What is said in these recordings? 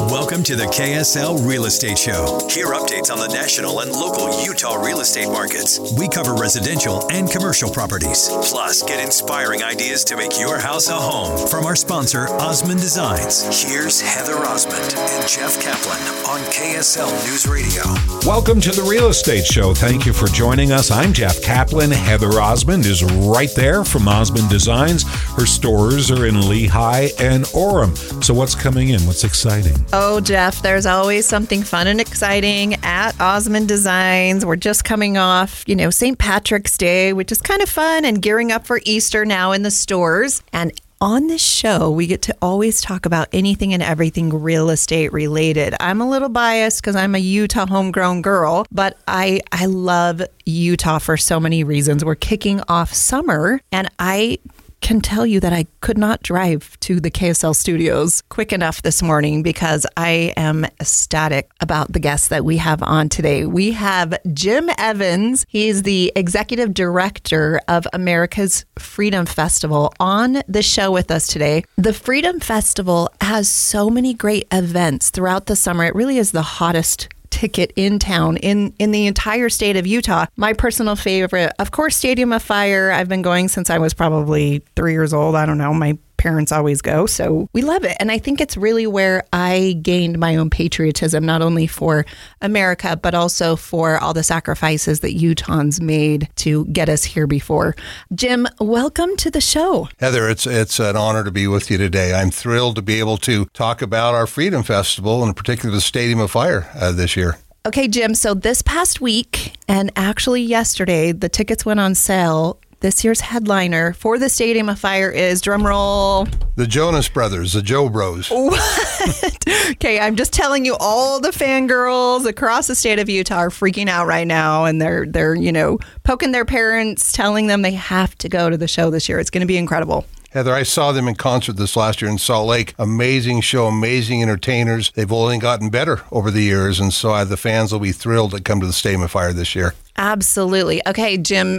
Welcome to the KSL Real Estate Show. Hear updates on the national and local Utah real estate markets. We cover residential and commercial properties. Plus, get inspiring ideas to make your house a home from our sponsor, Osmond Designs. Here's Heather Osmond and Jeff Kaplan on KSL News Radio. Welcome to the Real Estate Show. Thank you for joining us. I'm Jeff Kaplan. Heather Osmond is right there from Osmond Designs. Her stores are in Lehigh and Orem. So what's coming in? What's exciting? Oh, Jeff, there's always something fun and exciting at Osmond Designs. We're just coming off, St. Patrick's Day, which is kind of fun, and gearing up for Easter now in the stores. And on this show, we get to always talk about anything and everything real estate related. I'm a little biased because I'm a Utah homegrown girl, but I love Utah for so many reasons. We're kicking off summer, and I can tell you that I could not drive to the KSL studios quick enough this morning because I am ecstatic about the guests that we have on today. We have Jim Evans. He's the executive director of America's Freedom Festival on the show with us today. The Freedom Festival has so many great events throughout the summer. It really is the hottest ticket in town in the entire state of Utah. My personal favorite, of course, Stadium of Fire. I've been going since I was probably 3 years old. I don't know. My parents always go, so we love it. And I think it's really where I gained my own patriotism, not only for America, but also for all the sacrifices that Utahns made to get us here before. Jim, welcome to the show. Heather, it's an honor to be with you today. I'm thrilled to be able to talk about our Freedom Festival, and in particular the Stadium of Fire this year. Okay, Jim, so this past week, and actually yesterday, the tickets went on sale. This year's headliner for the Stadium of Fire is, drumroll, the Jonas Brothers, the Joe Bros. What? Okay, I'm just telling you, all the fangirls across the state of Utah are freaking out right now, and they're poking their parents, telling them they have to go to the show this year. It's going to be incredible. Heather, I saw them in concert this last year in Salt Lake. Amazing show, amazing entertainers. They've only gotten better over the years, and so the fans will be thrilled to come to the Stadium of Fire this year. Absolutely. Okay, Jim,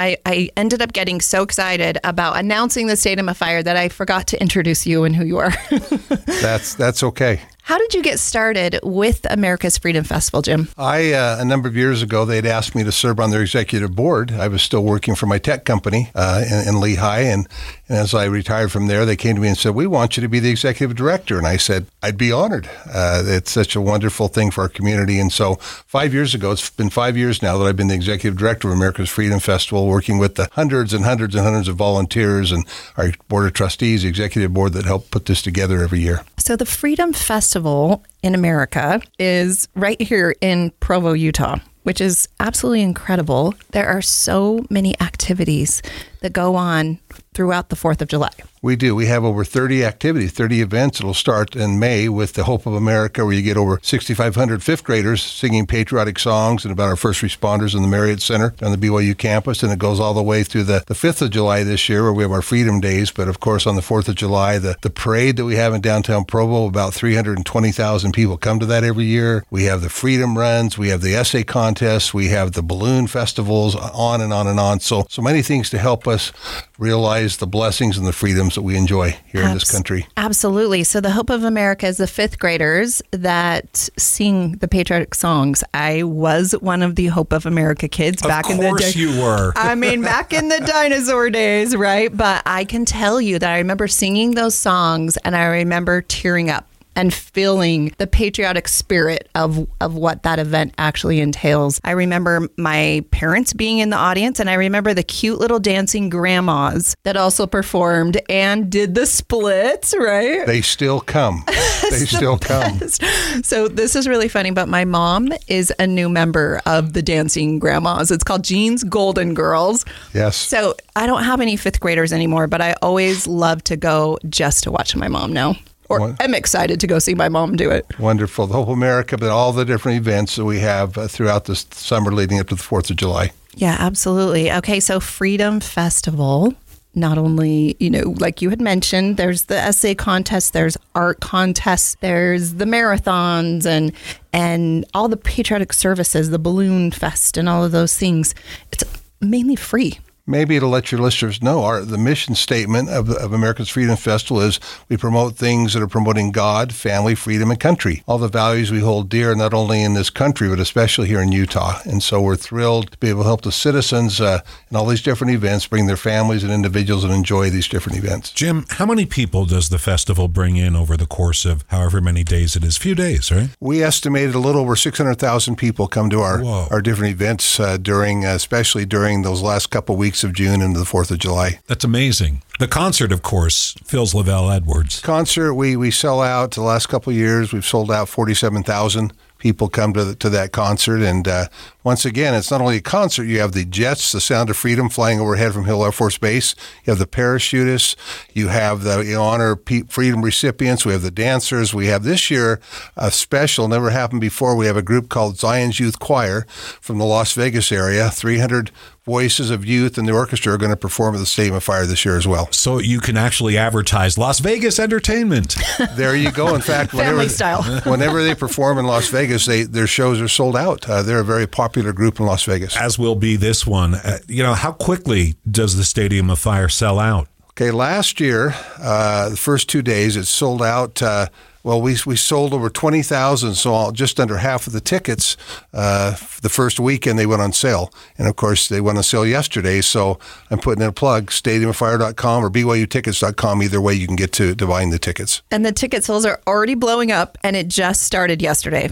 I ended up getting so excited about announcing the Stadium of Fire that I forgot to introduce you and who you are. That's okay. How did you get started with America's Freedom Festival, Jim? A number of years ago, they'd asked me to serve on their executive board. I was still working for my tech company in Lehigh, and as I retired from there, they came to me and said, "We want you to be the executive director." And I said, "I'd be honored. It's such a wonderful thing for our community." And so 5 years ago, it's been 5 years now that I've been the executive director of America's Freedom Festival, working with the hundreds and hundreds and hundreds of volunteers and our board of trustees, the executive board that help put this together every year. So the Freedom Festival in America is right here in Provo, Utah, which is absolutely incredible. There are so many activities that go on throughout the 4th of July. We do. We have over 30 activities, 30 events. It'll start in May with the Hope of America, where you get over 6,500 fifth graders singing patriotic songs and about our first responders in the Marriott Center on the BYU campus. And it goes all the way through the 5th of July this year, where we have our Freedom Days. But of course, on the 4th of July, the parade that we have in downtown Provo, about 320,000 people come to that every year. We have the Freedom Runs. We have the essay contests. We have the balloon festivals, on and on and on. So many things to help us realize the blessings and the freedoms that we enjoy here in this country. Absolutely. So the Hope of America is the fifth graders that sing the patriotic songs. I was one of the Hope of America kids back in the day. Of course you were. I mean, back in the dinosaur days, right? But I can tell you that I remember singing those songs, and I remember tearing up and feeling the patriotic spirit of what that event actually entails. I remember my parents being in the audience, and I remember the cute little dancing grandmas that also performed and did the splits, right? They still come. They still come. So this is really funny, but my mom is a new member of the Dancing Grandmas. It's called Jean's Golden Girls. Yes. So I don't have any fifth graders anymore, but I always love to go just to watch my mom now. Or I'm excited to go see my mom do it. Wonderful. The Hope of America, but all the different events that we have throughout this summer leading up to the 4th of July. Yeah, absolutely. Okay, so Freedom Festival, not only, like you had mentioned, there's the essay contest, there's art contests, there's the marathons and all the patriotic services, the balloon fest and all of those things. It's mainly free. Maybe to let your listeners know, the mission statement of America's Freedom Festival is we promote things that are promoting God, family, freedom, and country. All the values we hold dear, not only in this country, but especially here in Utah. And so we're thrilled to be able to help the citizens in all these different events bring their families and individuals and enjoy these different events. Jim, how many people does the festival bring in over the course of however many days it is? Few days, right? We estimated a little over 600,000 people come to our different events especially during those last couple weeks of June and the 4th of July. That's amazing. The concert, of course, fills Lavelle Edwards. Concert, we sell out. The last couple of years, we've sold out 47,000 people come to that concert. And once again, it's not only a concert. You have the jets, the Sound of Freedom, flying overhead from Hill Air Force Base. You have the parachutists. You have the honor freedom recipients. We have the dancers. We have this year a special, never happened before. We have a group called Zion's Youth Choir from the Las Vegas area. 300 voices of youth and the orchestra are going to perform at the Stadium of Fire this year as well. So you can actually advertise Las Vegas entertainment. There you go. In fact, whenever they perform in Las Vegas, their shows are sold out. They're a very popular group in Las Vegas. As will be this one. How quickly does the Stadium of Fire sell out? Okay, last year, the first 2 days, it sold out. We sold over 20,000, so just under half of the tickets the first weekend they went on sale. And, of course, they went on sale yesterday, so I'm putting in a plug, stadiumoffire.com or BYUtickets.com. Either way, you can get to buying the tickets. And the ticket sales are already blowing up, and it just started yesterday.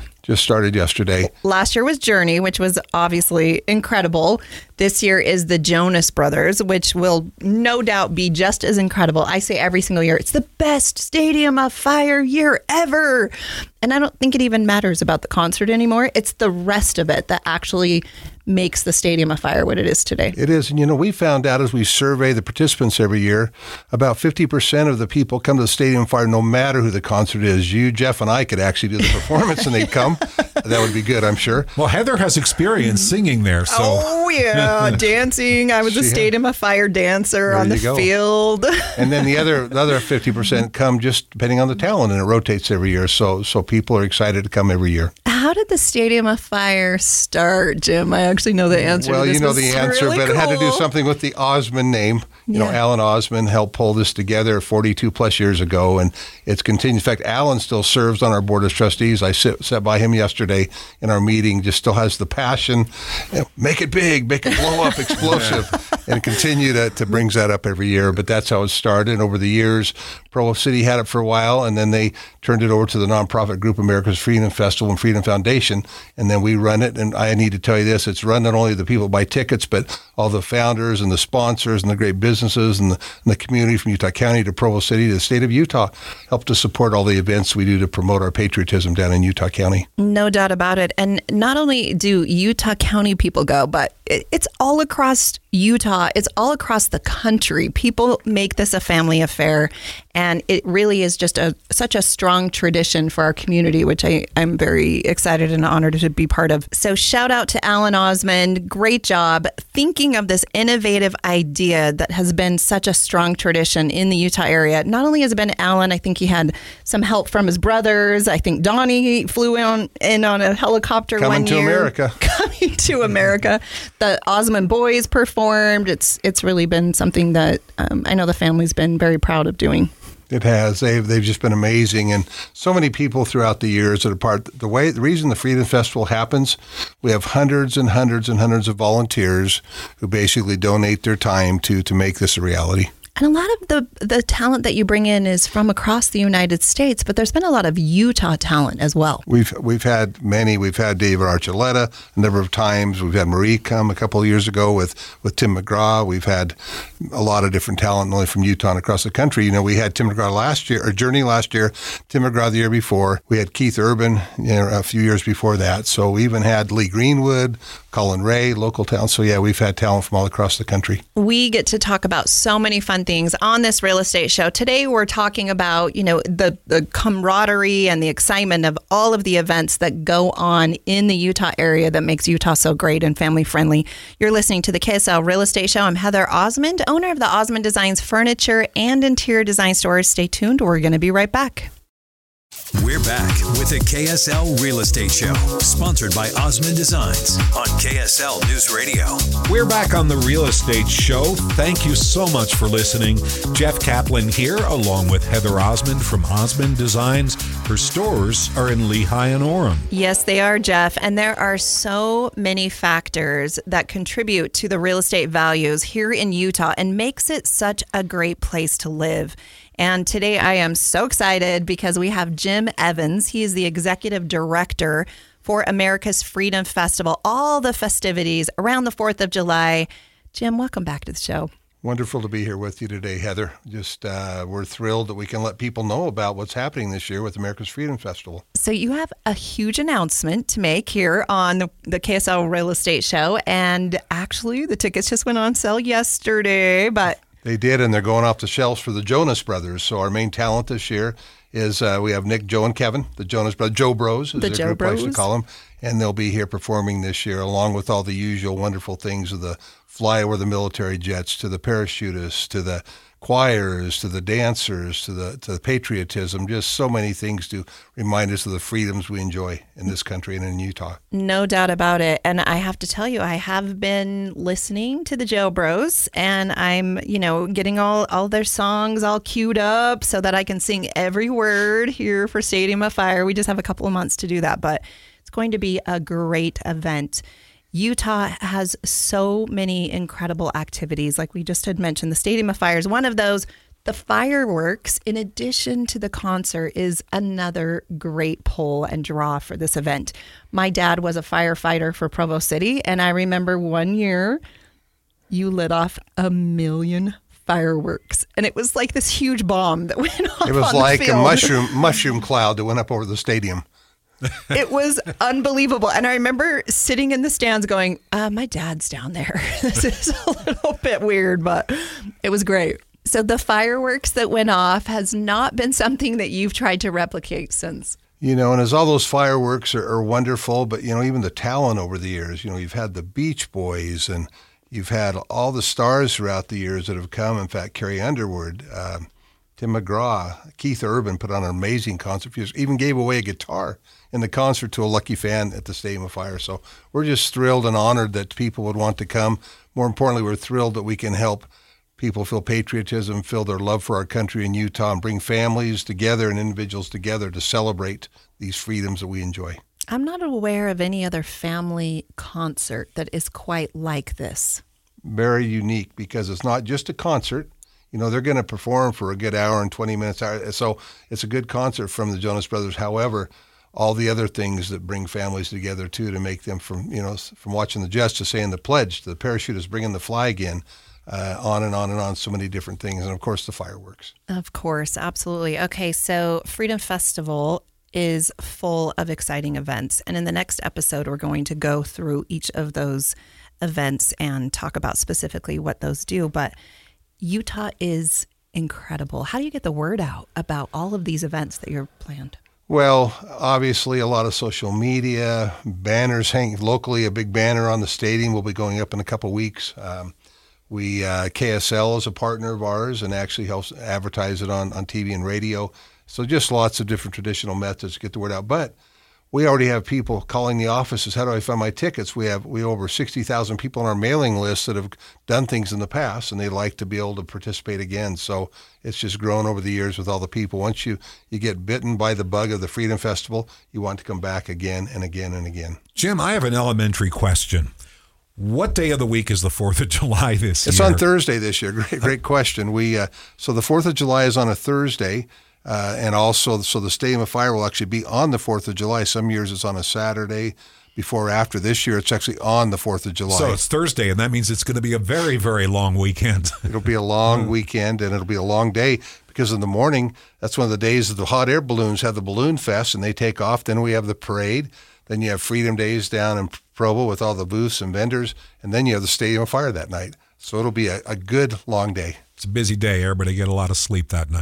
Last year was Journey, which was obviously incredible. This year is the Jonas Brothers, which will no doubt be just as incredible. I say every single year, it's the best Stadium of Fire year ever. And I don't think it even matters about the concert anymore. It's the rest of it that actually makes the Stadium of Fire what it is today. It is. And, we found out as we survey the participants every year, about 50% of the people come to the Stadium of Fire no matter who the concert is. You, Jeff, and I could actually do the performance and they'd come. That would be good, I'm sure. Well, Heather has experience singing there. So. Oh, yeah, dancing. I was a Stadium of Fire dancer on the field. And then the other 50% come just depending on the talent, and it rotates every year. So people are excited to come every year. How did the Stadium of Fire start, Jim? I actually know the answer. Well, to this. You know the answer, really but cool. It had to do something with the Osmond name. You know, Alan Osmond helped pull this together 42 plus years ago, and it's continued. In fact, Alan still serves on our board of trustees. I sat by him yesterday in our meeting, just still has the passion. Make it big, make it blow up, explosive, and continue to brings that up every year. But that's how it started. Over the years, Provo City had it for a while, and then they turned it over to the nonprofit group America's Freedom Festival and Freedom Foundation, and then we run it. And I need to tell you this, it's run not only the people who buy tickets, but all the founders and the sponsors and the great businesses and the community from Utah County to Provo City to the state of Utah help to support all the events we do to promote our patriotism down in Utah County. No doubt about it. And not only do Utah County people go, but it's all across Utah. It's all across the country. People make this a family affair. And it really is just such a strong tradition for our community, which I'm very excited and honored to be part of. So shout out to Alan Osmond. Great job thinking of this innovative idea that has been such a strong tradition in the Utah area. Not only has it been Alan, I think he had some help from his brothers. I think Donnie flew in on a helicopter Coming to America. Coming to America. The Osmond boys performed. It's really been something that I know the family's been very proud of doing. It has. They've just been amazing, and so many people throughout the years that are part. The reason the Freedom Festival happens, we have hundreds and hundreds and hundreds of volunteers who basically donate their time to make this a reality. And a lot of the talent that you bring in is from across the United States, but there's been a lot of Utah talent as well. We've had many. We've had David Archuleta a number of times. We've had Marie come a couple of years ago with Tim McGraw. We've had a lot of different talent, not only from Utah and across the country. You know, we had Tim McGraw last year, or Journey last year, Tim McGraw the year before. We had Keith Urban a few years before that. So we even had Lee Greenwood, Colin Ray, local talent. So yeah, we've had talent from all across the country. We get to talk about so many fun things on this real estate show. Today we're talking about, the camaraderie and the excitement of all of the events that go on in the Utah area that makes Utah so great and family friendly. You're listening to the KSL Real Estate Show. I'm Heather Osmond, owner of the Osmond Designs Furniture and Interior Design Stores. Stay tuned. We're going to be right back. We're back with the KSL Real Estate Show, sponsored by Osmond Designs on KSL News Radio. We're back on the Real Estate Show. Thank you so much for listening. Jeff Kaplan here, along with Heather Osmond from Osmond Designs. Her stores are in Lehigh and Orem. Yes, they are, Jeff. And there are so many factors that contribute to the real estate values here in Utah and makes it such a great place to live. And today I am so excited because we have Jim Evans. He is the executive director for America's Freedom Festival, all the festivities around the 4th of July. Jim, welcome back to the show. Wonderful to be here with you today, Heather. Just we're thrilled that we can let people know about what's happening this year with America's Freedom Festival. So you have a huge announcement to make here on the KSL Real Estate Show. And actually, the tickets just went on sale yesterday, but... They did, and they're going off the shelves for the Jonas Brothers. So our main talent this year is we have Nick, Joe, and Kevin, the Jonas Brothers, Joe Bros, is a good place to call them. And they'll be here performing this year, along with all the usual wonderful things of the fly over the military jets, to the parachutists, to the choirs, to the dancers, to the patriotism, just so many things to remind us of the freedoms we enjoy in this country and in Utah. No doubt about it. And I have to tell you, I have been listening to the Joe Bros, and I'm, getting all their songs all queued up so that I can sing every word here for Stadium of Fire. We just have a couple of months to do that, but it's going to be a great event. Utah has so many incredible activities. Like we just had mentioned, the Stadium of Fire is one of those. The fireworks, in addition to the concert, is another great pull and draw for this event. My dad was a firefighter for Provo City, and I remember one year you lit off 1 million fireworks, and it was like this huge bomb that went off. It was on like the field. a mushroom cloud that went up over the stadium. It was unbelievable. And I remember sitting in the stands going, my dad's down there. This is a little bit weird, but it was great. So the fireworks that went off has not been something that you've tried to replicate since. And as all those fireworks are wonderful, but, even the talent over the years, you've had the Beach Boys, and you've had all the stars throughout the years that have come. In fact, Carrie Underwood, Tim McGraw, Keith Urban put on an amazing concert. He even gave away a guitar in the concert to a lucky fan at the Stadium of Fire. So we're just thrilled and honored that people would want to come. More importantly, we're thrilled that we can help people feel patriotism, feel their love for our country in Utah, and bring families together and individuals together to celebrate these freedoms that we enjoy. I'm not aware of any other family concert that is quite like this. Very unique, because it's not just a concert. They're going to perform for a good hour and 20 minutes. So it's a good concert from the Jonas Brothers. However, all the other things that bring families together, too, to make them from watching the Jets to saying the pledge, to the parachutists bringing the flag in, on and on and on, so many different things. And, of course, the fireworks. Of course, absolutely. Okay, so Freedom Festival is full of exciting events. And in the next episode, we're going to go through each of those events and talk about specifically what those do. But Utah is incredible. How do you get the word out about all of these events that you're planned? Well, obviously a lot of social media, banners hang locally. A big banner on the stadium will be going up in a couple of weeks. KSL is a partner of ours and actually helps advertise it on TV and radio. So just lots of different traditional methods to get the word out. But we already have people calling the offices. How do I find my tickets? We have over 60,000 people on our mailing list that have done things in the past, and they'd like to be able to participate again. So it's just grown over the years with all the people. Once you get bitten by the bug of the Freedom Festival, you want to come back again and again and again. Jim, I have an elementary question. What day of the week is the 4th of July this year? It's on Thursday this year. Great question. So the 4th of July is on a Thursday. And also, so the Stadium of Fire will actually be on the 4th of July. Some years it's on a Saturday, before or after. This year it's actually on the 4th of July. So it's Thursday, and that means it's going to be a very, very long weekend. It'll be a long weekend, and it'll be a long day, because in the morning, that's one of the days that the hot air balloons have the Balloon Fest, and they take off. Then we have the parade. Then you have Freedom Days down in Provo with all the booths and vendors. And then you have the Stadium of Fire that night. So it'll be a good long day. It's a busy day. Everybody get a lot of sleep that night.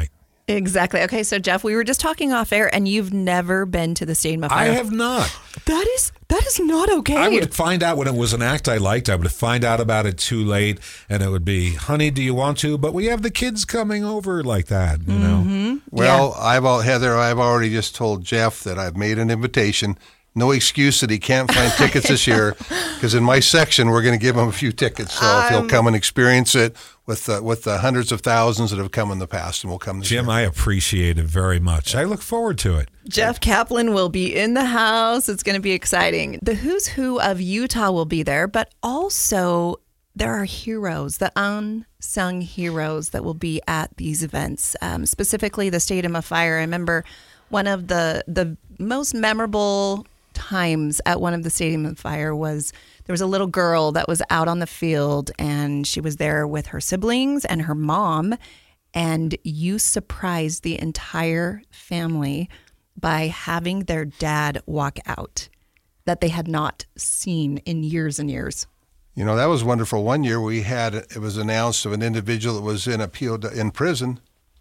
Exactly. Okay, so Jeff, we were just talking off air, and you've never been to the Stadium of Fire. I have not. That is not okay. I would find out when it was an act I liked. I would find out about it too late, and it would be, honey, do you want to? But we have the kids coming over like that, you know. Well, Heather, I've already just told Jeff that I've made an invitation. No excuse that he can't find tickets this year, because in my section we're going to give him a few tickets. So if he'll come and experience it with the hundreds of thousands that have come in the past, and will come this Jim, year. I appreciate it very much. I look forward to it. Jeff Kaplan will be in the house. It's going to be exciting. The who's who of Utah will be there, but also there are heroes, the unsung heroes that will be at these events, specifically the Stadium of Fire. I remember one of the most memorable times at one of the Stadium of Fire was there was a little girl that was out on the field, and she was there with her siblings and her mom, and you surprised the entire family by having their dad walk out that they had not seen in years and years. You know, that was wonderful. One year it was announced of an individual that was in in prison,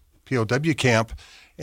POW camp.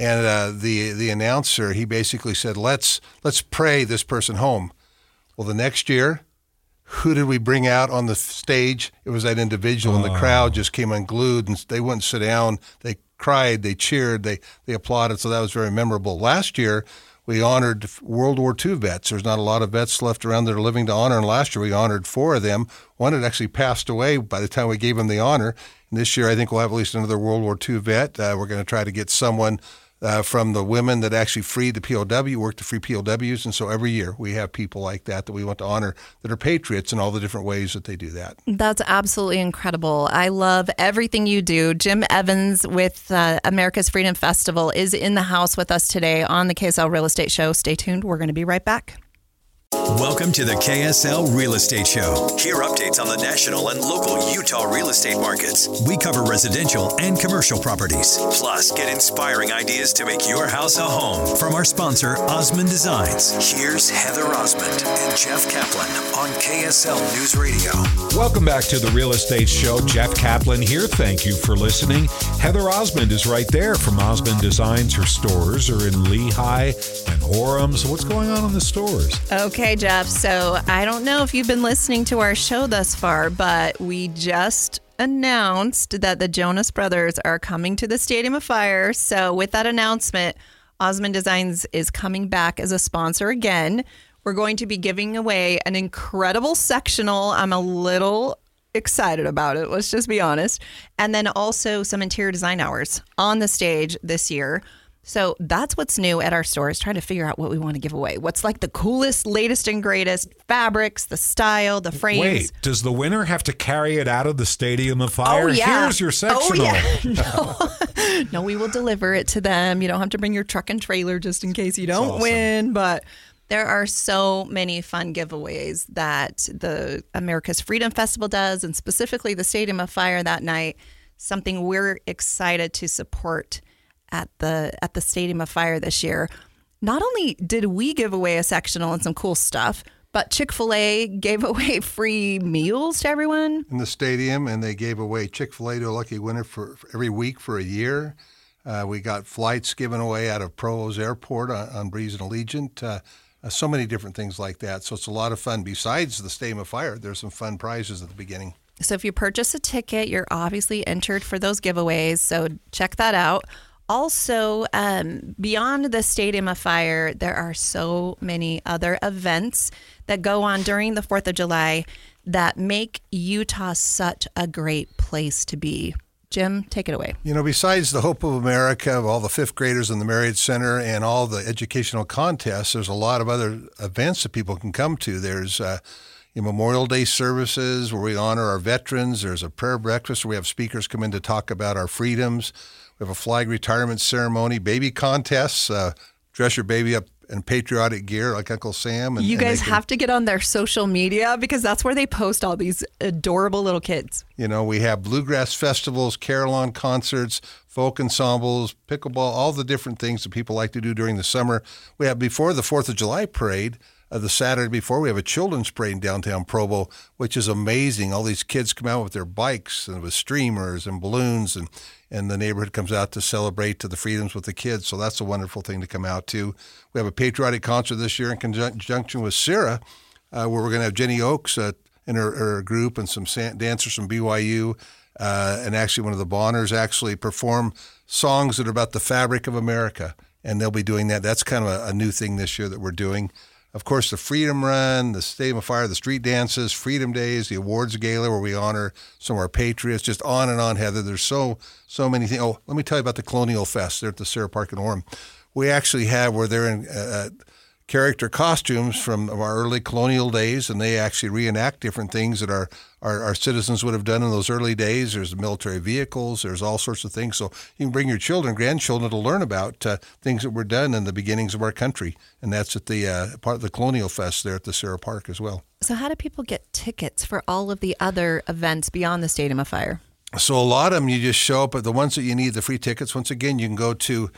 And the announcer, he basically said, let's pray this person home. Well, the next year, who did we bring out on the stage? It was that individual, and the crowd just came unglued, and they wouldn't sit down. They cried, they cheered, they applauded, so that was very memorable. Last year, we honored World War II vets. There's not a lot of vets left around that are living to honor, and last year we honored 4 of them. One had actually passed away by the time we gave him the honor. And this year, I think we'll have at least another World War II vet. We're going to try to get someone from the women that actually freed the POW, worked to free POWs. And so every year we have people like that we want to honor that are patriots in all the different ways that they do that. That's absolutely incredible. I love everything you do. Jim Evans with America's Freedom Festival is in the house with us today on the KSL Real Estate Show. Stay tuned. We're going to be right back. Welcome to the KSL Real Estate Show. Hear updates on the national and local Utah real estate markets. We cover residential and commercial properties. Plus, get inspiring ideas to make your house a home from our sponsor, Osmond Designs. Here's Heather Osmond and Jeff Kaplan on KSL News Radio. Welcome back to the Real Estate Show. Jeff Kaplan here. Thank you for listening. Heather Osmond is right there from Osmond Designs. Her stores are in Lehi and Orem. So what's going on in the stores? Okay, Jeff. So I don't know if you've been listening to our show thus far, but we just announced that the Jonas Brothers are coming to the Stadium of Fire. So with that announcement, Osmond Designs is coming back as a sponsor again. We're going to be giving away an incredible sectional. I'm a little excited about it. Let's just be honest. And then also some interior design hours on the stage this year. So that's what's new at our stores, trying to figure out what we want to give away. What's like the coolest, latest and greatest fabrics, the style, the frames. Wait, does the winner have to carry it out of the Stadium of Fire? Oh, yeah. Here's your sectional. Oh, yeah. No, we will deliver it to them. You don't have to bring your truck and trailer just in case you don't win. But there are so many fun giveaways that the America's Freedom Festival does, and specifically the Stadium of Fire that night, something we're excited to support at the Stadium of Fire this year. Not only did we give away a sectional and some cool stuff, but Chick-fil-A gave away free meals to everyone in the stadium, and they gave away Chick-fil-A to a lucky winner for every week for a year. We got flights given away out of Provo's Airport on Breeze and Allegiant. So many different things like that. So it's a lot of fun. Besides the Stadium of Fire, there's some fun prizes at the beginning. So if you purchase a ticket, you're obviously entered for those giveaways. So check that out. Also, beyond the Stadium of Fire, there are so many other events that go on during the 4th of July that make Utah such a great place to be. Jim, take it away. You know, besides the Hope of America, of all the fifth graders in the Marriott Center and all the educational contests, there's a lot of other events that people can come to. There's Memorial Day services where we honor our veterans. There's a prayer breakfast where we have speakers come in to talk about our freedoms. We have a flag retirement ceremony, baby contests, dress your baby up in patriotic gear like Uncle Sam. You guys have to get on their social media because that's where they post all these adorable little kids. You know, we have bluegrass festivals, carillon concerts, folk ensembles, pickleball, all the different things that people like to do during the summer. We have, before the 4th of July parade, the Saturday before, we have a children's parade in downtown Provo, which is amazing. All these kids come out with their bikes and with streamers and balloons, and the neighborhood comes out to celebrate to the freedoms with the kids. So that's a wonderful thing to come out to. We have a patriotic concert this year in conjunction with Sarah, where we're going to have Jenny Oaks in her group and some dancers from BYU, and actually one of the Bonners actually perform songs that are about the fabric of America, and they'll be doing that. That's kind of a new thing this year that we're doing. Of course, the Freedom Run, the Stadium of Fire, the street dances, Freedom Days, the awards gala where we honor some of our patriots, just on and on, Heather. There's so many things. Oh, let me tell you about the Colonial Fest there at the Sarah Park in Orem. We actually have where they're in character costumes from our early colonial days, and they actually reenact different things that our citizens would have done in those early days. There's military vehicles, there's all sorts of things. So you can bring your children, grandchildren to learn about things that were done in the beginnings of our country, and that's at the part of the Colonial Fest there at the Sarah Park as well. So how do people get tickets for all of the other events beyond the Stadium of Fire? So a lot of them, you just show up at the ones that you need the free tickets. Once again, you can go to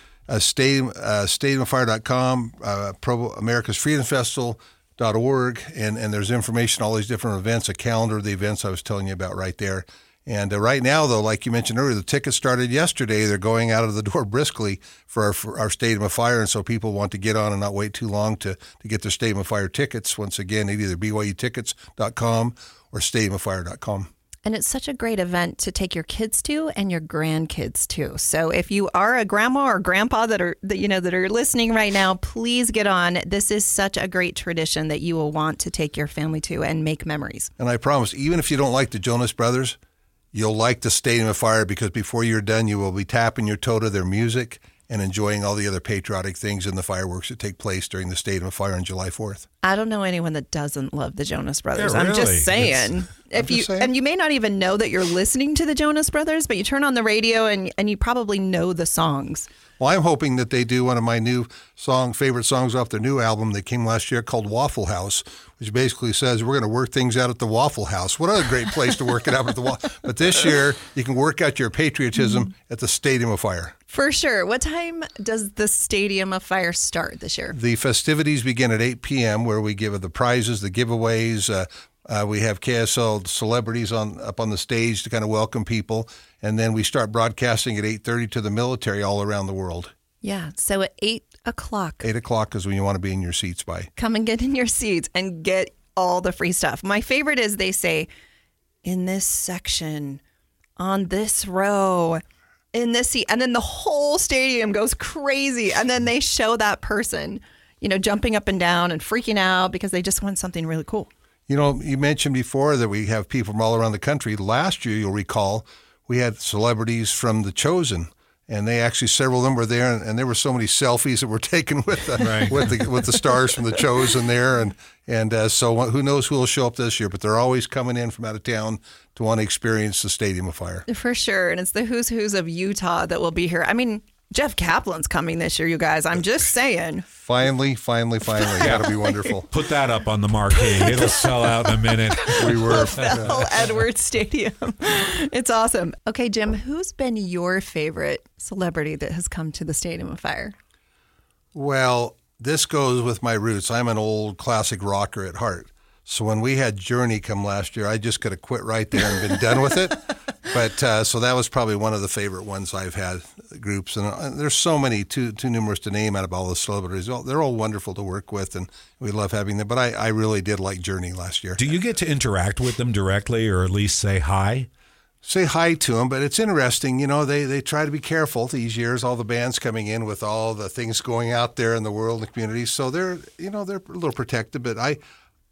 stadiumoffire.com, America's Freedom Festival.org, and there's information, all these different events, a calendar of the events I was telling you about right there. And right now, though, like you mentioned earlier, the tickets started yesterday. They're going out of the door briskly for our Stadium of Fire, and so people want to get on and not wait too long to get their Stadium of Fire tickets. Once again, at either BYUtickets.com or stadiumoffire.com. And it's such a great event to take your kids to and your grandkids to. So if you are a grandma or grandpa that are listening right now, please get on. This is such a great tradition that you will want to take your family to and make memories. And I promise, even if you don't like the Jonas Brothers, you'll like the Stadium of Fire, because before you're done, you will be tapping your toe to their music and enjoying all the other patriotic things and the fireworks that take place during the Stadium of Fire on July 4th. I don't know anyone that doesn't love the Jonas Brothers. Yeah, really. I'm just saying. And you may not even know that you're listening to the Jonas Brothers, but you turn on the radio and you probably know the songs. Well, I'm hoping that they do one of my new favorite songs off their new album that came last year called Waffle House, which basically says we're going to work things out at the Waffle House. What other great place to work it out at the Waffle. But this year, you can work out your patriotism at the Stadium of Fire. For sure. What time does the Stadium of Fire start this year? The festivities begin at 8 p.m., where we give the prizes, the giveaways. We have KSL celebrities up on the stage to kind of welcome people. And then we start broadcasting at 8:30 to the military all around the world. Yeah. So at 8 o'clock. 8 o'clock is when you want to be in your seats by. Come and get in your seats and get all the free stuff. My favorite is they say, in this section, on this row, in this seat, and then the whole stadium goes crazy, and then they show that person, jumping up and down and freaking out because they just want something really cool. You mentioned before that we have people from all around the country. Last year, you'll recall, we had celebrities from The Chosen, and several of them were there, and there were so many selfies that were taken with the stars from The Chosen there, and so who knows who will show up this year? But they're always coming in from out of town to want to experience the Stadium of Fire. For sure, and it's the who's who's of Utah that will be here. I mean, Jeff Kaplan's coming this year, you guys. I'm just saying. Finally. That'll be wonderful. Put that up on the marquee. It'll sell out in a minute. Bell Edwards Stadium. It's awesome. Okay, Jim, who's been your favorite celebrity that has come to the Stadium of Fire? Well, this goes with my roots. I'm an old classic rocker at heart. So when we had Journey come last year, I just could have quit right there and been done with it. But so that was probably one of the favorite ones I've had, groups. And there's so many, too numerous to name out of all the celebrities. They're all wonderful to work with, and we love having them. But I really did like Journey last year. Do you get to interact with them directly, or at least say hi? Say hi to them, but it's interesting. They try to be careful these years, all the bands coming in with all the things going out there in the world and the community. So they're a little protected. But I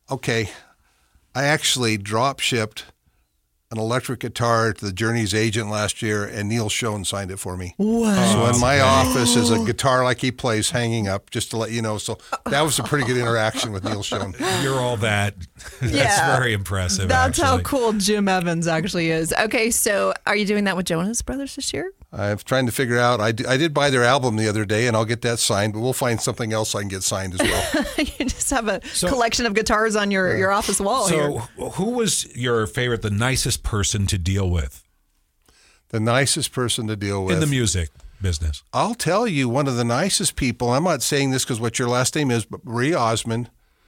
actually drop shipped an electric guitar to the Journey's agent last year, and Neil Schon signed it for me. Wow. So in my office is a guitar like he plays hanging up, just to let you know. So that was a pretty good interaction with Neil Schon. You're all that. That's very impressive. That's how cool Jim Evans actually is. Okay, so are you doing that with Jonas Brothers this year? I'm trying to figure out. I did buy their album the other day, and I'll get that signed, but we'll find something else I can get signed as well. You just have a collection of guitars on your office wall here. So who was your favorite, the nicest person to deal with? The nicest person to deal with? In the music business. I'll tell you, one of the nicest people, I'm not saying this because what your last name is, but Marie Osmond,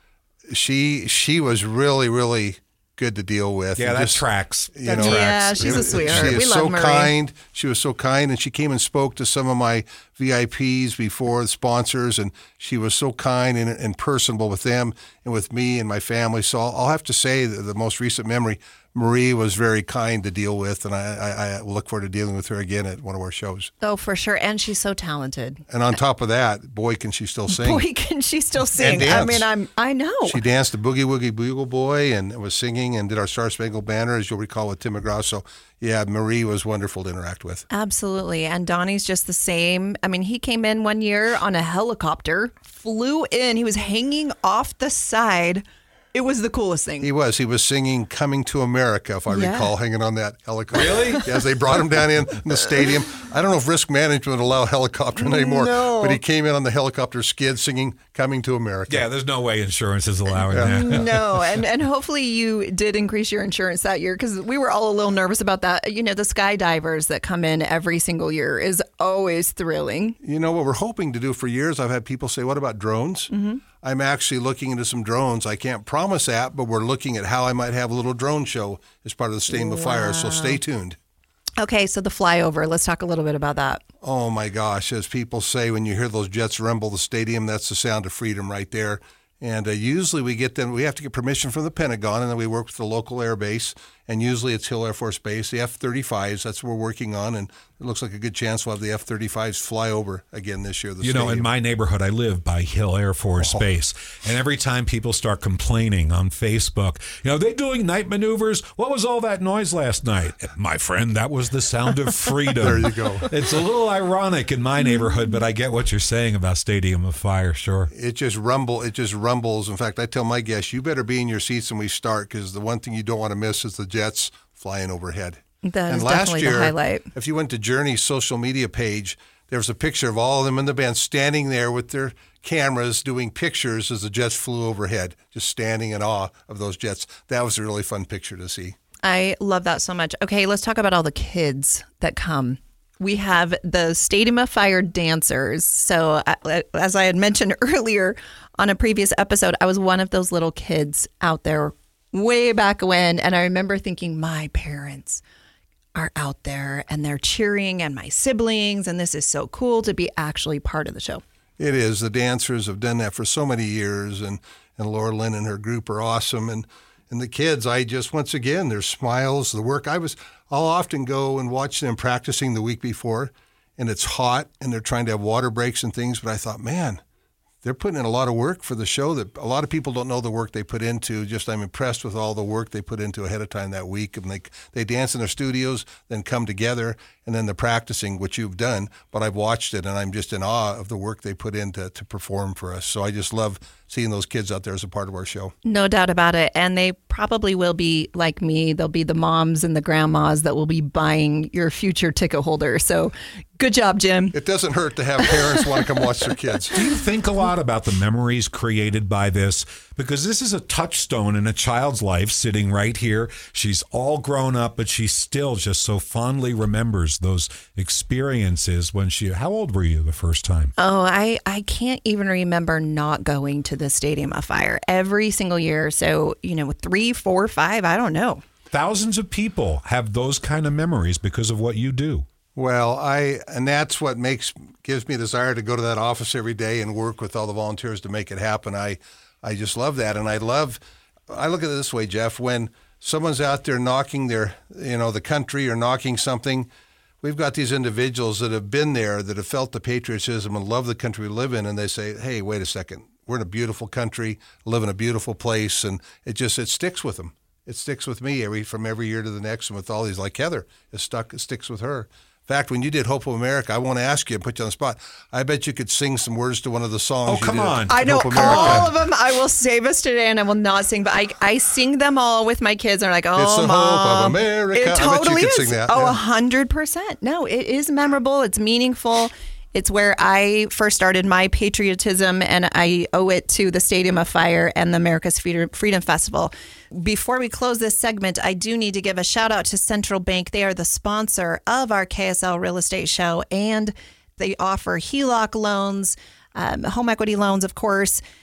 she was really, really good to deal with. Yeah, that tracks. You know, yeah, she's a sweetheart. She We is love so Marie. kind. She was so kind, and she came and spoke to some of my VIPs before, the sponsors, and she was so kind and personable with them and with me and my family. So I'll have to say that the most recent memory, Marie was very kind to deal with, and I look forward to dealing with her again at one of our shows. Oh, for sure. And she's so talented. And on top of that, boy, can she still sing. Boy, can she still sing. And dance. I mean, I know. She danced the Boogie Woogie Bugle Boy and was singing and did our Star Spangled Banner, as you'll recall, with Tim McGraw. So, yeah, Marie was wonderful to interact with. Absolutely. And Donnie's just the same. I mean, he came in one year on a helicopter, flew in. He was hanging off the side. It was the coolest thing. He was singing Coming to America, if I recall, hanging on that helicopter. Really? As they brought him down in the stadium. I don't know if risk management would allow helicoptering anymore, but he came in on the helicopter skid singing Coming to America. Yeah, there's no way insurance is allowing that. No, and hopefully you did increase your insurance that year because we were all a little nervous about that. You know, the skydivers that come in every single year is always thrilling. You know what we're hoping to do for years? I've had people say, what about drones? Mm-hmm. I'm actually looking into some drones. I can't promise that, but we're looking at how I might have a little drone show as part of the Stadium of Fire, so stay tuned. Okay, so the flyover, let's talk a little bit about that. Oh my gosh, as people say, when you hear those jets rumble the stadium, that's the sound of freedom right there. And usually we have to get permission from the Pentagon, and then we work with the local air base, and usually it's Hill Air Force Base, the F-35s, that's what we're working on, and it looks like a good chance we'll have the F-35s fly over again this year. You know, in my neighborhood, I live by Hill Air Force Base, and every time people start complaining on Facebook, you know, they're doing night maneuvers. What was all that noise last night? My friend, that was the sound of freedom. There you go. It's a little ironic in my neighborhood, but I get what you're saying about Stadium of Fire, sure. It just rumbles. In fact, I tell my guests, you better be in your seats when we start, because the one thing you don't want to miss is the jets flying overhead. That and is last definitely year, the highlight. If you went to Journey's social media page, there was a picture of all of them in the band standing there with their cameras doing pictures as the jets flew overhead, just standing in awe of those jets. That was a really fun picture to see. I love that so much. Okay, let's talk about all the kids that come. We have the Stadium of Fire dancers. So as I had mentioned earlier on a previous episode, I was one of those little kids out there way back when. And I remember thinking, my parents are out there and they're cheering, and my siblings, and this is so cool to be actually part of the show. It is. The dancers have done that for so many years, and Laura Lynn and her group are awesome. And the kids, once again, their smiles, the work. I'll often go and watch them practicing the week before, and it's hot, and they're trying to have water breaks and things. But I thought, man, they're putting in a lot of work for the show that a lot of people don't know the work they put into. I'm impressed with all the work they put into ahead of time that week. And they dance in their studios, then come together, and then the practicing, which you've done. But I've watched it, and I'm just in awe of the work they put in to perform for us. So I just love seeing those kids out there as a part of our show. No doubt about it. And they probably will be like me. They'll be the moms and the grandmas that will be buying your future ticket holder. So good job, Jim. It doesn't hurt to have parents want to come watch their kids. Do you think a lot about the memories created by this? Because this is a touchstone in a child's life sitting right here. She's all grown up, but she still just so fondly remembers those experiences when how old were you the first time? Oh, I can't even remember not going to the Stadium of Fire every single year. So, 3, 4, 5, I don't know. Thousands of people have those kind of memories because of what you do. Well, and that's what gives me a desire to go to that office every day and work with all the volunteers to make it happen. I just love that. And I look at it this way, Jeff, when someone's out there knocking the country or knocking something, we've got these individuals that have been there, that have felt the patriotism and love the country we live in. And they say, hey, wait a second. We're in a beautiful country, live in a beautiful place. And it sticks with them. It sticks with me from every year to the next. And with all these, like Heather, it sticks with her. In fact, when you did Hope of America, I won't ask you and put you on the spot. I bet you could sing some words to one of the songs. Oh, come on. I know all of them. I will save us today, and I will not sing, but I sing them all with my kids. They're like, oh, it's the Mom. Hope of America. It totally is. Sing that. Oh, yeah. 100%. No, it is memorable. It's meaningful. It's where I first started my patriotism, and I owe it to the Stadium of Fire and the America's Freedom Festival. Before we close this segment, I do need to give a shout out to Central Bank. They are the sponsor of our KSL Real Estate Show, and they offer HELOC loans, home equity loans, of course.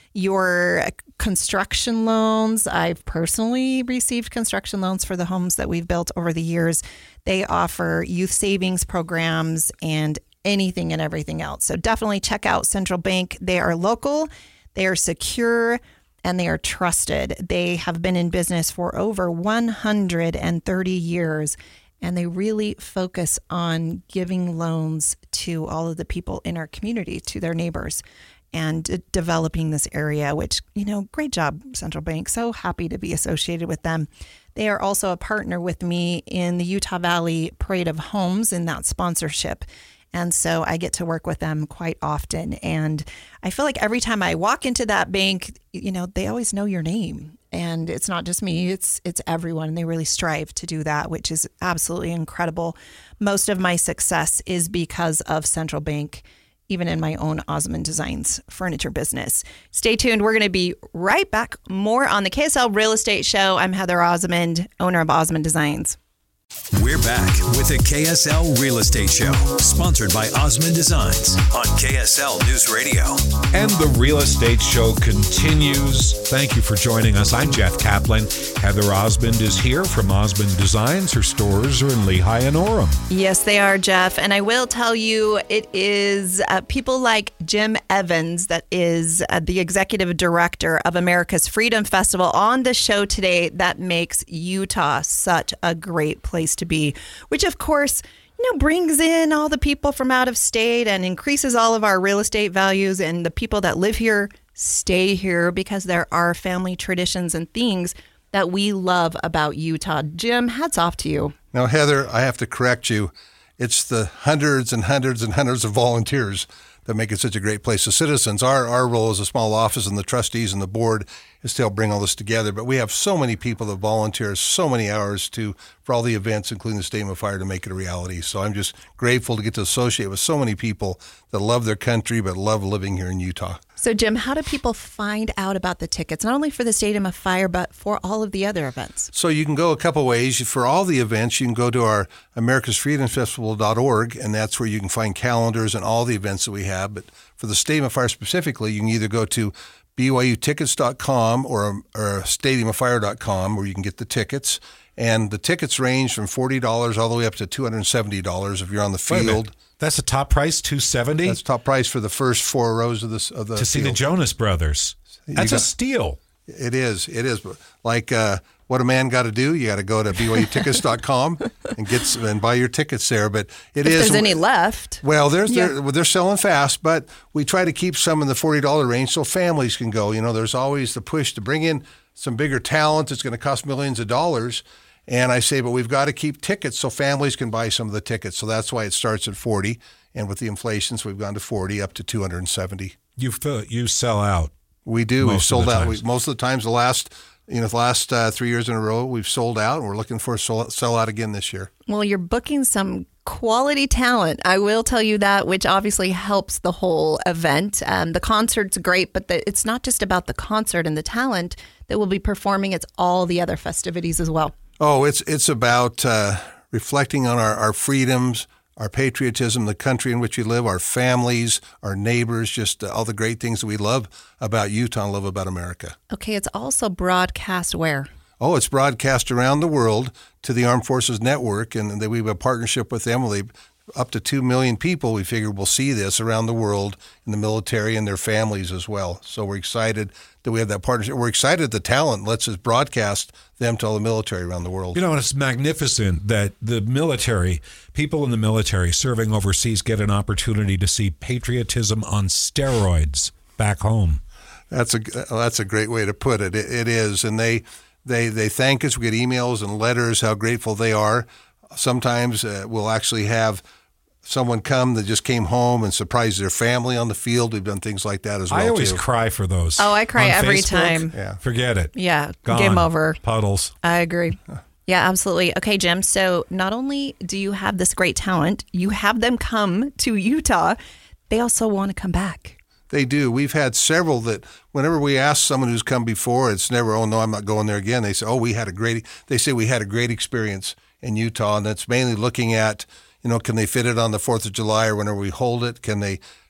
your construction loans. I've personally received construction loans for the homes that we've built over the years. They offer youth savings programs and anything and everything else. So definitely check out Central Bank. They are local, they are secure, and they are trusted. They have been in business for over 130 years, and they really focus on giving loans to all of the people in our community, to their neighbors, and developing this area, which, great job, Central Bank. So happy to be associated with them. They are also a partner with me in the Utah Valley Parade of Homes in that sponsorship. And so I get to work with them quite often. And I feel like every time I walk into that bank, they always know your name. And it's not just me, it's everyone. They really strive to do that, which is absolutely incredible. Most of my success is because of Central Bank, even in my own Osmond Designs furniture business. Stay tuned. We're going to be right back. More on the KSL Real Estate Show. I'm Heather Osmond, owner of Osmond Designs. We're back with the KSL Real Estate Show, sponsored by Osmond Designs on KSL News Radio. And the Real Estate Show continues. Thank you for joining us. I'm Jeff Kaplan. Heather Osmond is here from Osmond Designs. Her stores are in Lehigh and Orem. Yes, they are, Jeff. And I will tell you, it is people like Jim Evans that is the executive director of America's Freedom Festival on the show today that makes Utah such a great place to be, which of course, brings in all the people from out of state and increases all of our real estate values, and the people that live here stay here because there are family traditions and things that we love about Utah. Jim, hats off to you. Now, Heather, I have to correct you. It's the hundreds and hundreds and hundreds of volunteers that make it such a great place. The citizens, our role as a small office and the trustees and the board is to help bring all this together. But we have so many people that volunteer so many hours for all the events, including the Statement of Fire, to make it a reality. So I'm just grateful to get to associate with so many people that love their country but love living here in Utah. So, Jim, how do people find out about the tickets, not only for the Stadium of Fire, but for all of the other events? So you can go a couple ways. For all the events, you can go to our americasfreedomfestival.org, and that's where you can find calendars and all the events that we have. But for the Stadium of Fire specifically, you can either go to BYUtickets.com or stadiumoffire.com, where you can get the tickets. And the tickets range from $40 all the way up to $270 if you're on the field. That's the top price, $270? That's top price for the first 4 rows of the to see the Jonas Brothers. That's a steal. It is. Like what a man got to do, you got to go to BYUtickets.com and buy your tickets there. But if there's any left. Well, they're selling fast, but we try to keep some in the $40 range so families can go. There's always the push to bring in some bigger talent. It's going to cost millions of dollars. And I say, but we've got to keep tickets so families can buy some of the tickets. So that's why it starts at 40. And with the inflation, so we've gone to 40 up to 270. You sell out. We do. We've sold out. Most of the times, the last 3 years in a row, we've sold out. And we're looking for a sell out again this year. Well, you're booking some quality talent. I will tell you that, which obviously helps the whole event. The concert's great, but it's not just about the concert and the talent that will be performing. It's all the other festivities as well. Oh, it's about reflecting on our freedoms, our patriotism, the country in which we live, our families, our neighbors, just all the great things that we love about Utah and love about America. Okay, it's also broadcast where? Oh, it's broadcast around the world to the Armed Forces Network, and we have a partnership with them. Up to 2 million people, we figure, will see this around the world in the military and their families as well. So we're excited that we have that partnership. We're excited the talent lets us broadcast them to all the military around the world. It's magnificent that the military, people in the military serving overseas get an opportunity to see patriotism on steroids back home. That's a great way to put it. It is, and they thank us. We get emails and letters how grateful they are. Sometimes we'll actually have someone come that just came home and surprised their family on the field. We've done things like that as well. I always cry for those. Oh, I cry on every Facebook. time. Yeah. Forget it. Yeah. Gone. Game over. Puddles. I agree. Yeah, absolutely. Okay, Jim. So not only do you have this great talent, you have them come to Utah. They also want to come back. They do. We've had several that whenever we ask someone who's come before, it's never, oh, no, I'm not going there again. They say, we had a great experience in Utah. And that's mainly looking at, can they fit it on the 4th of July or whenever we hold it? Can they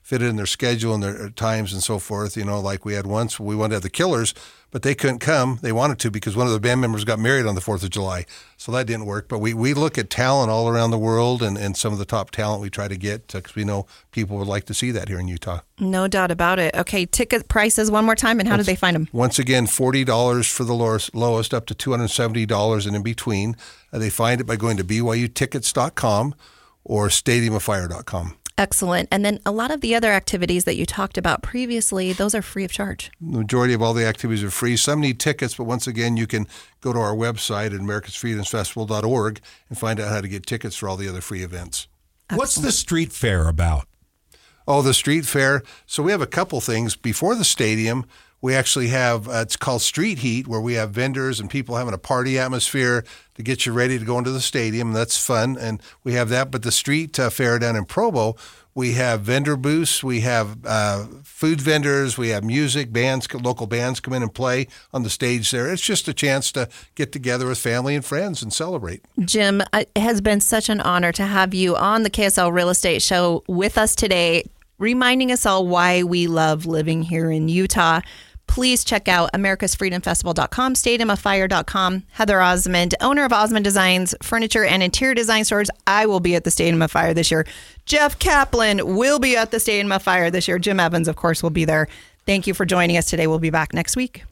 fit it in their schedule and their times and so forth. Like we had once, we wanted to have the Killers, but they couldn't come. They wanted to because one of the band members got married on the 4th of July. So that didn't work. But we look at talent all around the world and some of the top talent we try to get because we know people would like to see that here in Utah. No doubt about it. Okay, ticket prices one more time, and how do they find them? Once again, $40 for the lowest, up to $270 and in between. They find it by going to byutickets.com or stadiumoffire.com. Excellent. And then a lot of the other activities that you talked about previously, those are free of charge. The majority of all the activities are free. Some need tickets, but once again, you can go to our website at americasfreedomsfestival.org and find out how to get tickets for all the other free events. Excellent. What's the street fair about? Oh, the street fair. So we have a couple things. Before the stadium, we actually have, it's called Street Heat, where we have vendors and people having a party atmosphere to get you ready to go into the stadium. That's fun. And we have that. But the street fair down in Provo, we have vendor booths. We have food vendors. We have music, bands, local bands come in and play on the stage there. It's just a chance to get together with family and friends and celebrate. Jim, it has been such an honor to have you on the KSL Real Estate Show with us today, reminding us all why we love living here in Utah. Please check out americasfreedomfestival.com, stadiumoffire.com. Heather Osmond, owner of Osmond Designs, furniture and interior design stores. I will be at the Stadium of Fire this year. Jeff Kaplan will be at the Stadium of Fire this year. Jim Evans, of course, will be there. Thank you for joining us today. We'll be back next week.